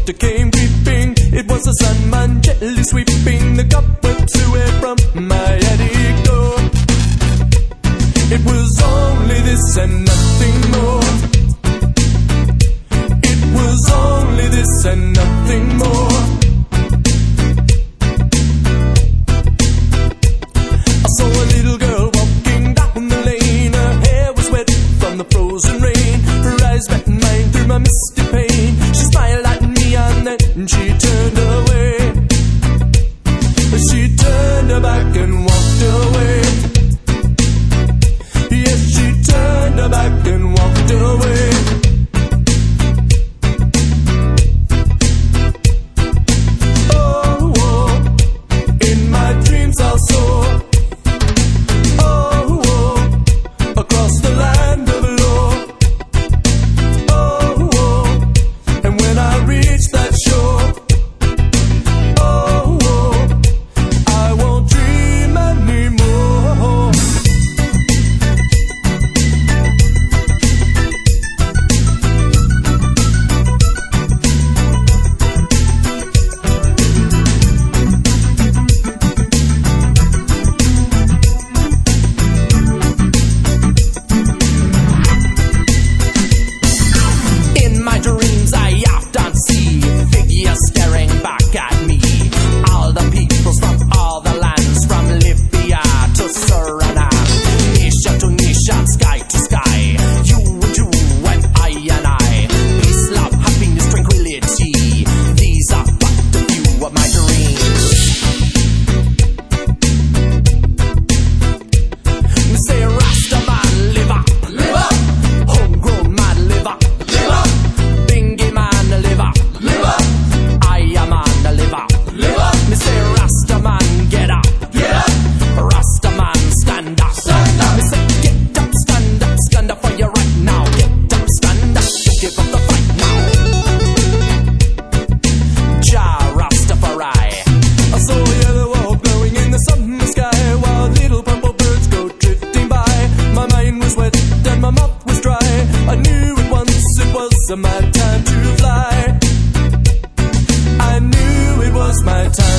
winter came creeping. It was the Sandman gently sweeping the cobwebs away from my attic door. It was only this and nothing more. It was only this and nothing more. I saw a little girl walking down the lane. Her hair was wet from the frozen rain. Her eyes met mine through my misty pane. She smiled at me and then she turned away. She turned her back and walked away. Yes, she turned her back and walked away. Oh, oh, in my dreams I saw. Oh, oh, across the land of law. Oh, oh, and when I reached that shore. Oh, oh, I won't dream anymore. In my dreams I often see figures staring back at me. All the peoples from all the lands, from Libya to Suriname, nation to nation, sky to sky. You and you and I. Peace, love, happiness, tranquility. These are but a few of my dreams. We say Rastaman, live up, live up. Homegrown man, live up, live up. Bingy man, live up, live up. I am on, live up, live up. Me say Rastaman, get up, get up. Rastaman, stand up, stand up. Me say get up, stand up for your right now. Get up, stand up, don't give up the fight now. Jah Rastafari. I saw a yellow wall glowing in the summer sky, while little purple birds go drifting by. My mind was wet and my mouth was dry. I knew at once it was my time to fly. I knew it was my time.